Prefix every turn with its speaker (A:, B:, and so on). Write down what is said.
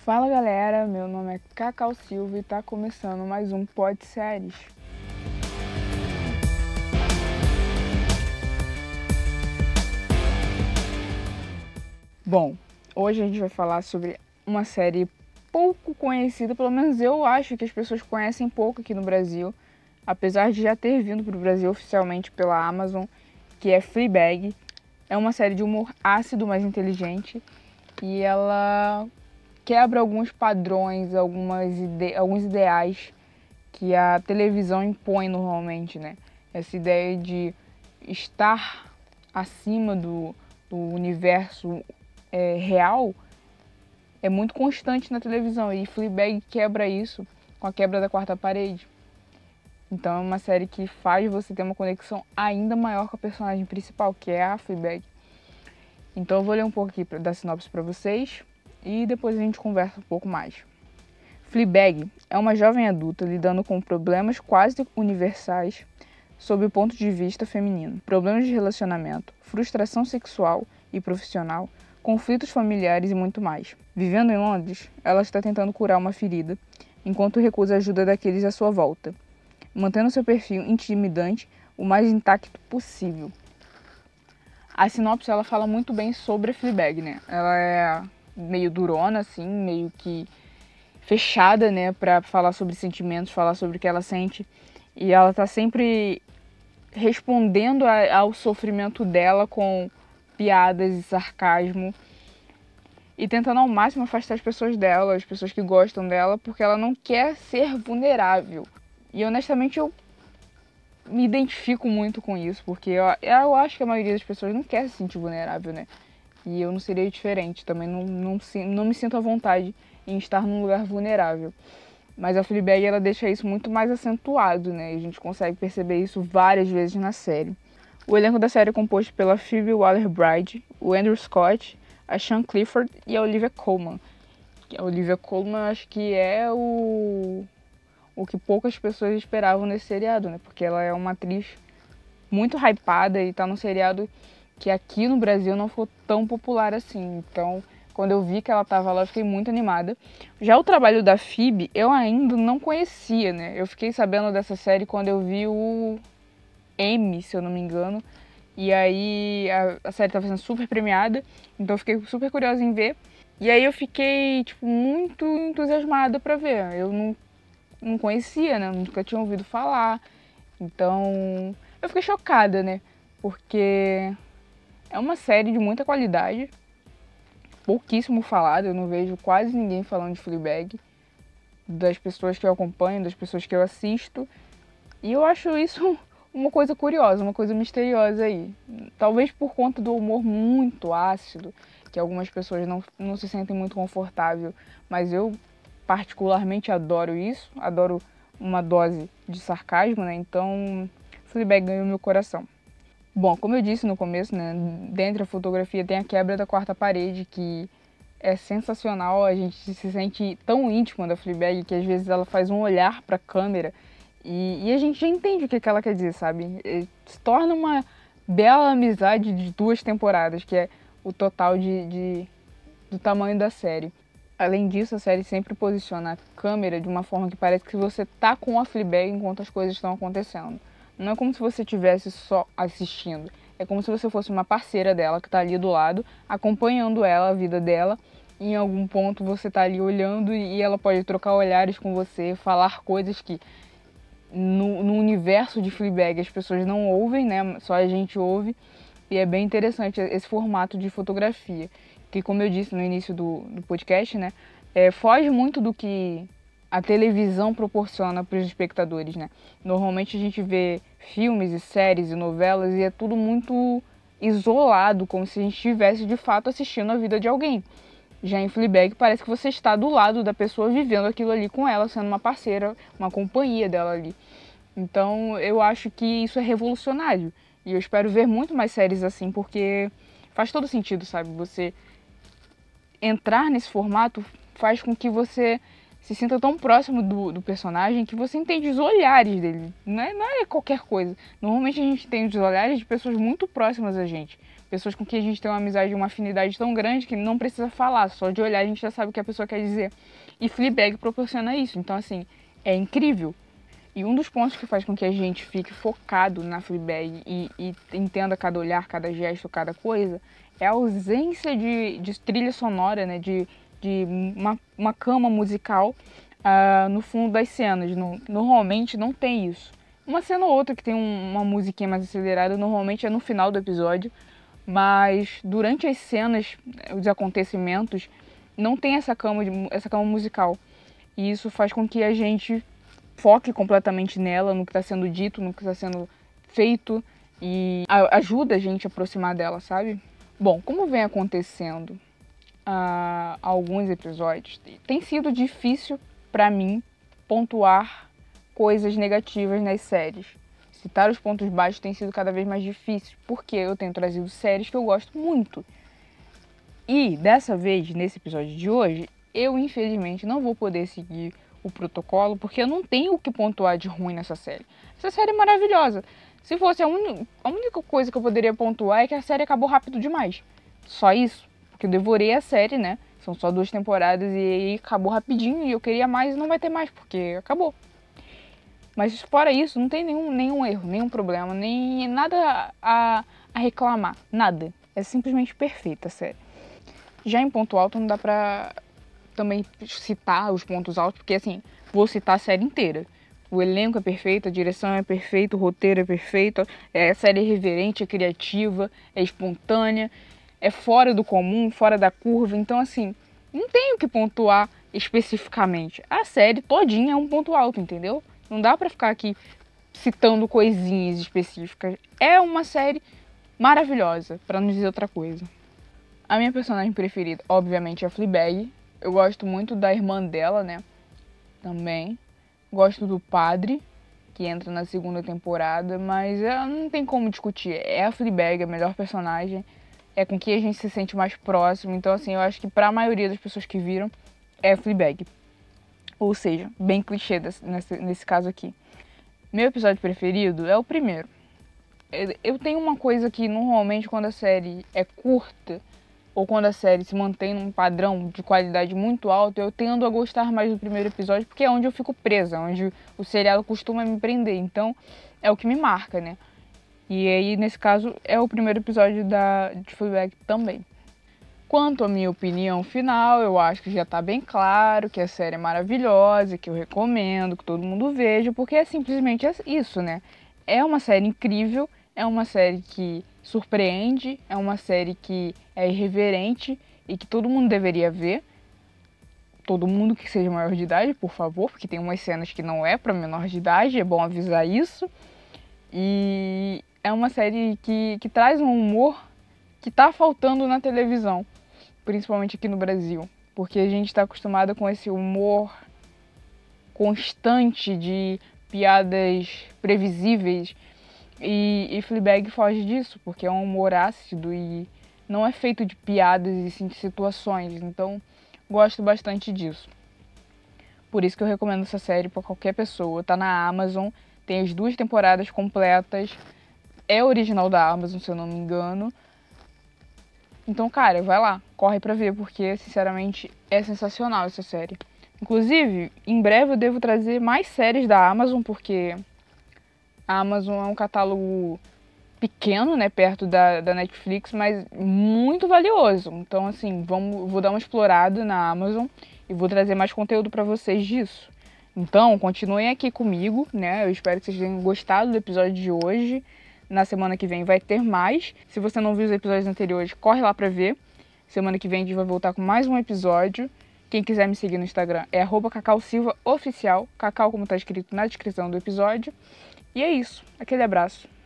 A: Fala galera, meu nome é Cacau Silva e tá começando mais um Pod Séries. Bom, hoje a gente vai falar sobre uma série pouco conhecida, pelo menos eu acho que as pessoas conhecem pouco aqui no Brasil, apesar de já ter vindo para o Brasil oficialmente pela Amazon, que é Fleabag. É uma série de humor ácido, mas inteligente, e ela quebra alguns padrões, alguns ideais que a televisão impõe normalmente, né? Essa ideia de estar acima do universo real é muito constante na televisão, e Fleabag quebra isso com a quebra da quarta parede. Então é uma série que faz você ter uma conexão ainda maior com a personagem principal, que é a Fleabag. Então eu vou ler um pouco aqui da sinopse para vocês e depois a gente conversa um pouco mais. Fleabag é uma jovem adulta lidando com problemas quase universais sob o ponto de vista feminino. Problemas de relacionamento, frustração sexual e profissional, conflitos familiares e muito mais. Vivendo em Londres, ela está tentando curar uma ferida, enquanto recusa a ajuda daqueles à sua volta, mantendo seu perfil intimidante o mais intacto possível. A sinopse ela fala muito bem sobre a Fleabag, né? Ela é meio durona, assim, meio que fechada, né, pra falar sobre sentimentos, falar sobre o que ela sente. E ela tá sempre respondendo ao sofrimento dela com piadas e sarcasmo. E tentando ao máximo afastar as pessoas dela, as pessoas que gostam dela, porque ela não quer ser vulnerável. E honestamente eu me identifico muito com isso, porque eu acho que a maioria das pessoas não quer se sentir vulnerável, né? E eu não seria diferente, também não me sinto à vontade em estar num lugar vulnerável. Mas a Fleabag, ela deixa isso muito mais acentuado, né? E a gente consegue perceber isso várias vezes na série. O elenco da série é composto pela Phoebe Waller-Bridge, o Andrew Scott, a Sian Clifford e a Olivia Colman. A Olivia Colman acho que é o que poucas pessoas esperavam nesse seriado, né? Porque ela é uma atriz muito hypada e tá num seriado que aqui no Brasil não ficou tão popular assim. Então, quando eu vi que ela tava lá, eu fiquei muito animada. Já o trabalho da Phoebe, eu ainda não conhecia, né? Eu fiquei sabendo dessa série quando eu vi o Emmy, se eu não me engano. E aí a série tava sendo super premiada, então eu fiquei super curiosa em ver. E aí eu fiquei, tipo, muito entusiasmada pra ver. Eu não conhecia, né? Nunca tinha ouvido falar. Então, eu fiquei chocada, né? Porque é uma série de muita qualidade, pouquíssimo falada, eu não vejo quase ninguém falando de Fleabag, das pessoas que eu acompanho, das pessoas que eu assisto, e eu acho isso uma coisa curiosa, uma coisa misteriosa aí. Talvez por conta do humor muito ácido, que algumas pessoas não se sentem muito confortável, mas eu particularmente adoro isso, adoro uma dose de sarcasmo, né? Então, Fleabag ganhou meu coração. Bom, como eu disse no começo, né, dentro da fotografia tem a quebra da quarta parede, que é sensacional. A gente se sente tão íntimo da Fleabag que às vezes ela faz um olhar para a câmera e a gente já entende o que ela quer dizer, sabe? E se torna uma bela amizade de 2 temporadas, que é o total do tamanho da série. Além disso, a série sempre posiciona a câmera de uma forma que parece que você tá com a Fleabag enquanto as coisas estão acontecendo. Não é como se você estivesse só assistindo. É como se você fosse uma parceira dela que tá ali do lado, acompanhando ela, a vida dela. E em algum ponto você tá ali olhando e ela pode trocar olhares com você, falar coisas que no universo de Fleabag as pessoas não ouvem, né? Só a gente ouve. E é bem interessante esse formato de fotografia, que, como eu disse no início do podcast, né, foge muito do que a televisão proporciona para os espectadores, né? Normalmente a gente vê filmes e séries e novelas e é tudo muito isolado, como se a gente estivesse de fato assistindo a vida de alguém. Já em Fleabag parece que você está do lado da pessoa vivendo aquilo ali com ela, sendo uma parceira, uma companhia dela ali. Então eu acho que isso é revolucionário. E eu espero ver muito mais séries assim, porque faz todo sentido, sabe? Você entrar nesse formato faz com que você se sinta tão próximo do personagem que você entende os olhares dele. Não é qualquer coisa. Normalmente a gente tem os olhares de pessoas muito próximas a gente. Pessoas com quem a gente tem uma amizade, uma afinidade tão grande que não precisa falar, só de olhar a gente já sabe o que a pessoa quer dizer. E Fleabag proporciona isso, então assim, é incrível. E um dos pontos que faz com que a gente fique focado na Fleabag e entenda cada olhar, cada gesto, cada coisa, é a ausência de trilha sonora, né? De uma cama musical no fundo das cenas. Normalmente não tem isso. Uma cena ou outra que tem uma musiquinha mais acelerada, normalmente é no final do episódio, mas durante as cenas, os acontecimentos, não tem essa cama musical. E isso faz com que a gente foque completamente nela, no que está sendo dito, no que está sendo feito e ajuda a gente a aproximar dela, sabe? Bom, como vem acontecendo alguns episódios, tem sido difícil para mim pontuar coisas negativas nas séries. Citar os pontos baixos tem sido cada vez mais difícil, porque eu tenho trazido séries que eu gosto muito. E dessa vez, nesse episódio de hoje, eu infelizmente não vou poder seguir o protocolo, porque eu não tenho o que pontuar de ruim nessa série. Essa série é maravilhosa. Se fosse a única coisa que eu poderia pontuar é que a série acabou rápido demais. Só isso. Porque eu devorei a série, né? São só 2 temporadas e aí acabou rapidinho e eu queria mais e não vai ter mais, porque acabou. Mas fora isso, não tem nenhum erro, nenhum problema, nem nada a reclamar. Nada. É simplesmente perfeita a série. Já em ponto alto não dá pra também citar os pontos altos, porque assim, vou citar a série inteira. O elenco é perfeito, a direção é perfeita, o roteiro é perfeito, a série é irreverente, é criativa, é espontânea, é fora do comum, fora da curva. Então assim, não tenho que pontuar especificamente. A série todinha é um ponto alto, entendeu? Não dá pra ficar aqui citando coisinhas específicas. É uma série maravilhosa, pra não dizer outra coisa. A minha personagem preferida, obviamente, é a Fleabag. Eu gosto muito da irmã dela, né? Também. Gosto do padre, que entra na 2ª temporada, mas não tem como discutir. É a Fleabag, a melhor personagem. É com quem a gente se sente mais próximo. Então, assim, eu acho que pra maioria das pessoas que viram, é a Fleabag. Ou seja, bem clichê nesse caso aqui. Meu episódio preferido é o primeiro. Eu tenho uma coisa que, normalmente, quando a série é curta, ou quando a série se mantém num padrão de qualidade muito alto, eu tendo a gostar mais do primeiro episódio, porque é onde eu fico presa, onde o seriado costuma me prender. Então, é o que me marca, né? E aí, nesse caso, é o primeiro episódio de Fleabag também. Quanto à minha opinião final, eu acho que já tá bem claro que a série é maravilhosa, que eu recomendo, que todo mundo veja, porque é simplesmente isso, né? É uma série incrível, é uma série que surpreende, é uma série que é irreverente e que todo mundo deveria ver. Todo mundo que seja maior de idade, por favor, porque tem umas cenas que não é para menor de idade, é bom avisar isso. E é uma série que traz um humor que tá faltando na televisão, principalmente aqui no Brasil, porque a gente está acostumado com esse humor constante de piadas previsíveis e Fleabag foge disso, porque é um humor ácido e não é feito de piadas e sim de situações, então gosto bastante disso. Por isso que eu recomendo essa série para qualquer pessoa. Tá na Amazon, tem as 2 temporadas completas, é original da Amazon, se eu não me engano. Então, cara, vai lá, corre pra ver, porque, sinceramente, é sensacional essa série. Inclusive, em breve eu devo trazer mais séries da Amazon, porque a Amazon é um catálogo pequeno, né, perto da Netflix, mas muito valioso. Então, assim, vou dar uma explorada na Amazon e vou trazer mais conteúdo pra vocês disso. Então, continuem aqui comigo, né? Eu espero que vocês tenham gostado do episódio de hoje. Na semana que vem vai ter mais. Se você não viu os episódios anteriores, corre lá pra ver. Semana que vem a gente vai voltar com mais um episódio. Quem quiser me seguir no Instagram é @cacausilvaoficial. Cacau, como tá escrito na descrição do episódio. E é isso. Aquele abraço.